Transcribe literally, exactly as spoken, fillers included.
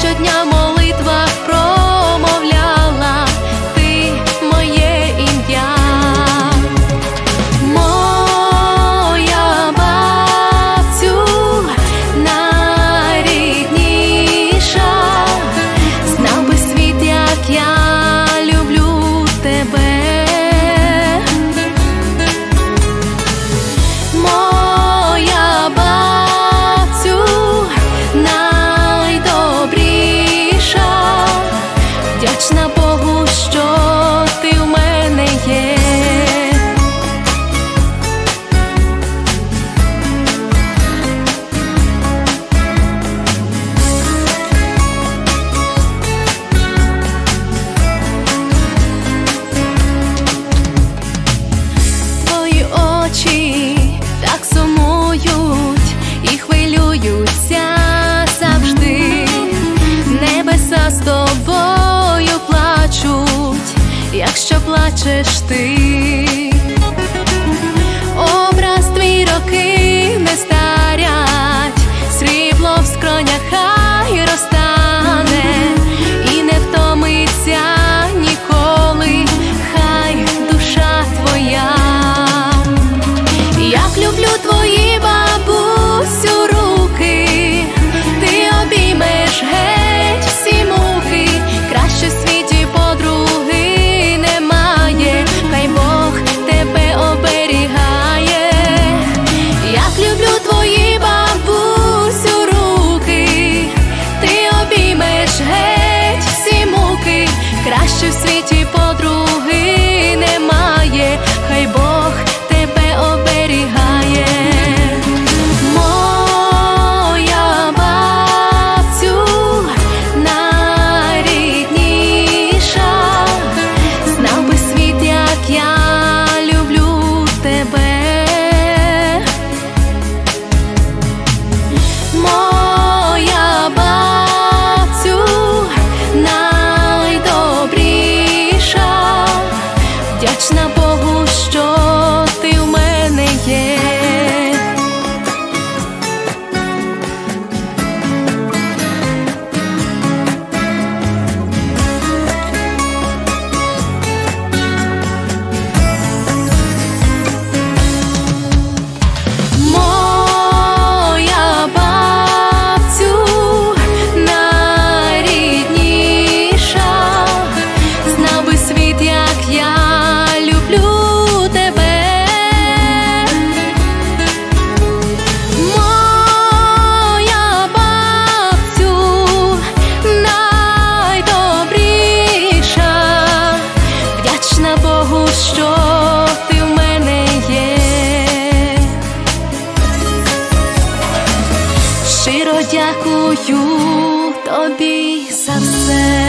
щодня в молитвах промовляла ти моє ім'я. Моя бабцю найрідніша, знав би світ, як я люблю тебе. Моя бабцю найдобріша, вдячна Богу, що ти в мене є. Твої очі так сумують і хвилюються завжди. Небеса з тобою плачуть, якщо плачеш ти. Образ твій роки не старять, срібло в скронях хай розтане і не втомиться ніколи, хай душа твоя. Як люблю твої, бабусю, руки, ти обіймеш геть всі муки, краще в світі подруги немає, хай Бог тебе оберігає. Як люблю твої, бабусю, руки, ти обіймеш геть всі муки, краще в світі подруги немає, хай Бог тебе оберігає. Моя бабцю найрідніша, знав би світ, як я люблю тебе. Моя бабцю найдобріша, вдячна Богу, що ти в мене є. Моя бабцю найрідніша, знав би світ, як я люблю тебе. Моя бабцю найдобріша, вдячна Богу, що ти в мене є. Щиро дякую тобі за все.